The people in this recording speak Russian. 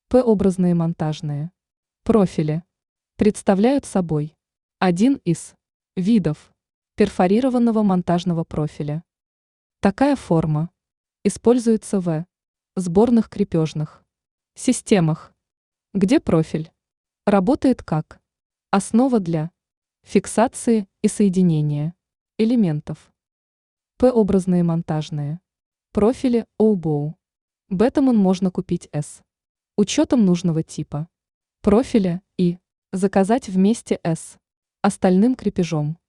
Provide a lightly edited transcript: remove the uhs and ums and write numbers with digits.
П-образные монтажные профили представляют собой один из видов перфорированного монтажного профиля. Такая форма используется в сборных крепежных системах, где профиль работает как основа для фиксации и соединения элементов. П-образные монтажные профили ОУБОУ. Бетамон можно купить с учетом нужного типа профиля и заказать вместе с остальным крепежом.